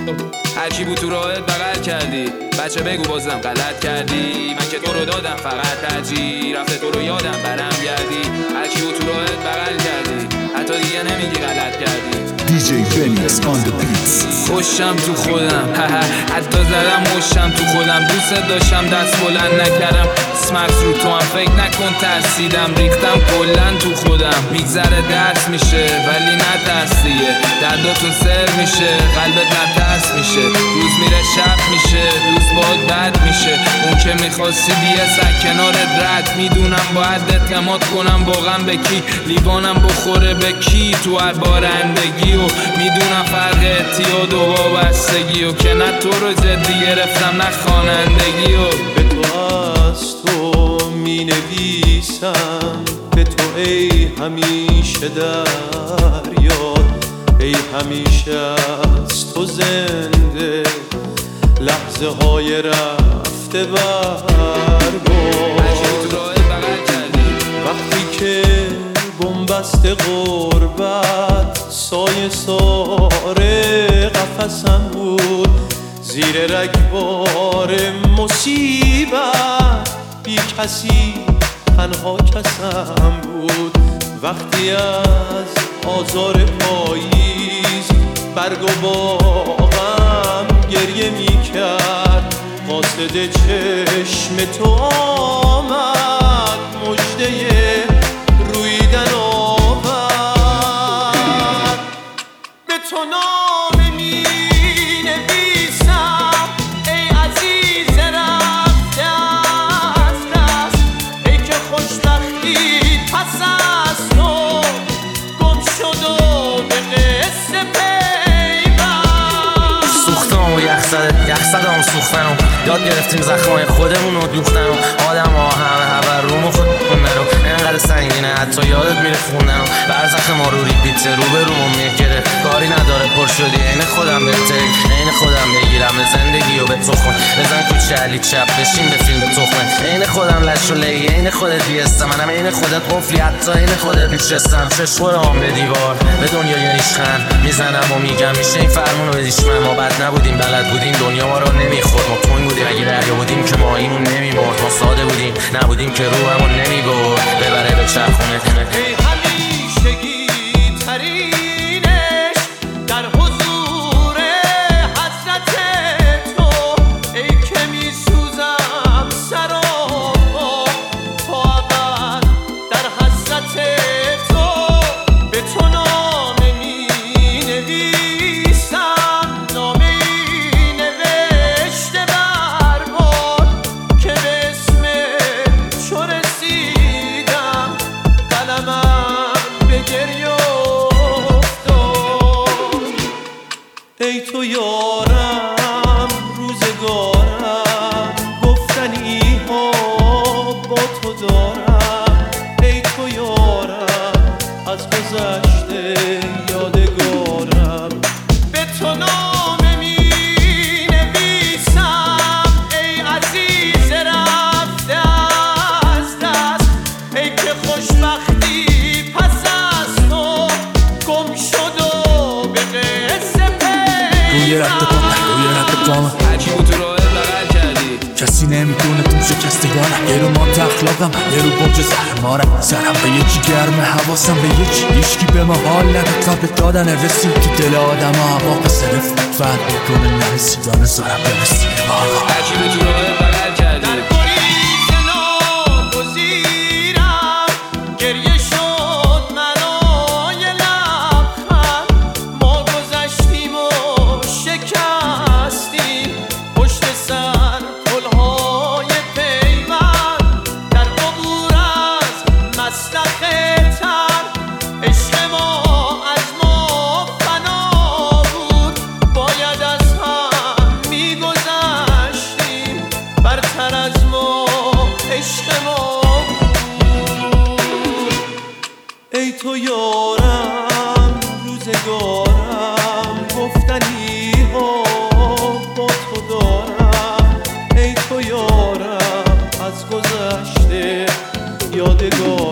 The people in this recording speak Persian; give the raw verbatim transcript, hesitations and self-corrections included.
هرکی بود تو راهت بغل کردی، بچه بگو بازم غلط کردی. من که تو رو دادم فقط ترجیح، رفته تو رو یادم برم گردی. هرکی بود تو راهت بغل کردی، حتی دیگه نمیگی غلط کردی. دی جی Phoenix on the beats. خوشم تو خودم حتی زدم خوشم تو خودم. دوست داشتم دست بلند نکردم، اسمکس رو تو هم فکر نکن ترسیدم. ریختم کلن تو خودم، میگذره درس میشه ولی نترسیه. درداتون سر میشه قلبت نترس میشه. روز میره شب میشه روز باد بد میشه. اون که میخواستی بیه سک کنارت رد. میدونم باید اعتماد کنم واقعا به کی، لیوانم بخوره به کی تو هر بارندگی. و میدونم فرق اعتیاد و وابستگی و که نه تو رو جدی گرفتم نه خوانندگی. و به تو از تو می نویسم، به تو ای همیشه در یاد، ای همیشه از تو زنده لحظه های رفته برباد. وقتی که بنبست غربت سایه ساره قفسم بود، زیر رگبار مصیبت بی کسی تنها کسم بود. وقتی از آزار پاییز برگ و باغم گریه می کرد، قاصد چشم تو آمد مژده رویدن آورد. به تو نامه می نویسم ای عزیز رفته از دست، ای که خوشبختی پس از تو گم شد و به قصه پیوست. سوختم و یخ زده یخ زدم سوختم، یاد گرفتیم زخمای خودمون رو دوختن. آدم ها همه هبر رومو خود کنن و انقدر سنگینه حتی یادت میره خوندن. برزخ ما رو ریپیته رو به رومو میگره، کاری نداره پر شدی عین خودم بهتری، عین خودم بگیرم زندگی و به تخمه. بزن کوچه علی چپ بشین به فیلم تخمه، عین خودم لش و لی عین خودت بیسته. منم عین خودت قفلی حتی عین خودت میشستم. چشم به دیوار به دنیا یه ریشخند میزنم و میگم میشه این فرمونو بدیش من. ما بد نبودیم بلد بودیم دنیا ما رو نمیخورد. ما کنگ بودیم اگه دریا بودیم که ما ایمون نمیمرد. ما ساده بودیم نبودیم که روحمون نمیبرد ببره به چرخونه. ای همیشگی ترینش در حضور حضرت تو، ای که میسوزم سر و پا تا ابد در حضرت تو. به تو نامه می نویسم، نامه ای نوشته بر باد که به اسم چو رسیدم قلمم به گریه افتاد. ای تو یارم روزگارم، گفتنی ها با تو دارم. ای تو یارم از گذشته یادگارم. به تو نامه می نویسم ای عزیز رفته از دست، ای که خوشبختی پس از تو گم شد و به قصه روی رد پا روی رد پا هرکی بود تو راهت بغل کردی، کسی نمیتونه تو شکستگانم. یه رو مات اخلاقم یه رو برج زهرمارم. سرم به یکی گرمه حواسم به یکی، هیچکی به ما حال نداد قبل دادن رسید تو دل آدم ها. هوا قصرف فرد میکنه نرسیدان سرم برسید. هرکی بود تو راهت بغل کردی، در گریز ناگزیرم گریه شد منای لبخند. ما گذشتیم و شکستیم پشت سر پلهای پیوند. در عبور از مسلخ تر عشق ما از ما فنا بود. باید از هم میگذشتیم برتر از ما عشق ما بود. ای تو یارم روزگارم، گفتنی ها با تو دارم. ای تو یارم از گذشته یادگار.